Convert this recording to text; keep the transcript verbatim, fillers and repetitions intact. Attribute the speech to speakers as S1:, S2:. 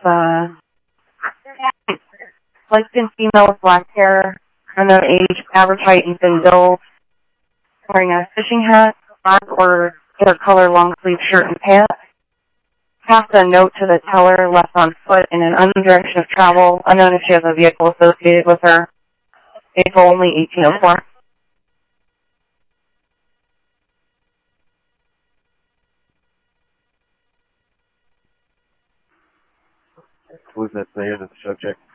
S1: uh, light skinned female with black hair, unknown age, average height and thin build, wearing a fishing hat, black or hair color long sleeve shirt and pants. Passed a note to the teller, left on foot in an unknown direction of travel, unknown if she has a vehicle associated with her. Vehicle only eighteen oh four.
S2: Was that there, the subject?